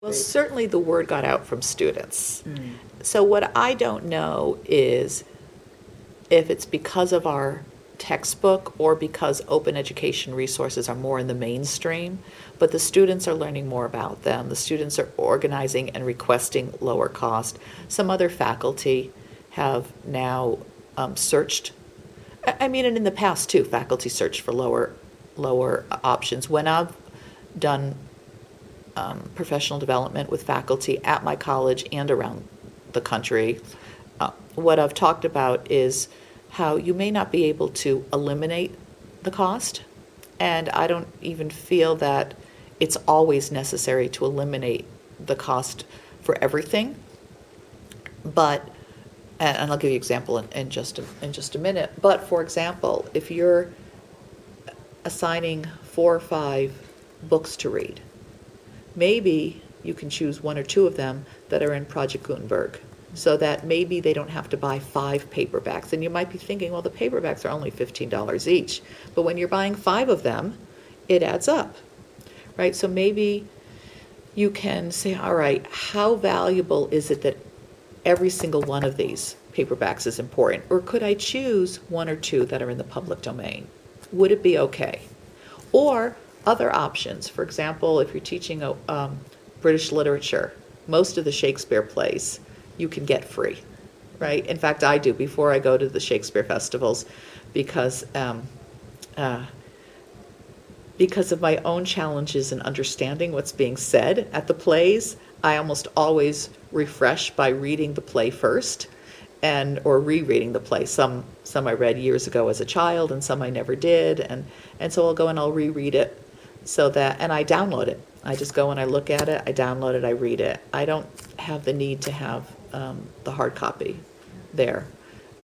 Well, certainly the word got out from students. So what I don't know is if it's because of our textbook or because open education resources are more in the mainstream, but the students are learning more about them. The students are organizing and requesting lower cost. Some other faculty have now searched. I mean, and in the past too, faculty searched for lower options. When I've done professional development with faculty at my college and around the country, what I've talked about is how you may not be able to eliminate the cost, and I don't even feel that it's always necessary to eliminate the cost for everything. But, and I'll give you an example in just a minute. But for example, if you're assigning 4 or 5 books to read, maybe you can choose 1 or 2 of them that are in Project Gutenberg, so that maybe they don't have to buy 5 paperbacks. And you might be thinking, well, the paperbacks are only $15 each. But when you're buying 5 of them, it adds up, right? So maybe you can say, all right, how valuable is it that every single one of these paperbacks is important? Or could I choose 1 or 2 that are in the public domain? Would it be okay? Or other options. For example, if you're teaching British literature, most of the Shakespeare plays you can get free, right? In fact, I do before I go to the Shakespeare festivals, because of my own challenges in understanding what's being said at the plays. I almost always refresh by reading the play first, or rereading the play. Some I read years ago as a child, and some I never did, and so I'll go and I'll reread it, and I download it. I just go and I look at it, I download it, I read it. I don't have the need to have the hard copy there.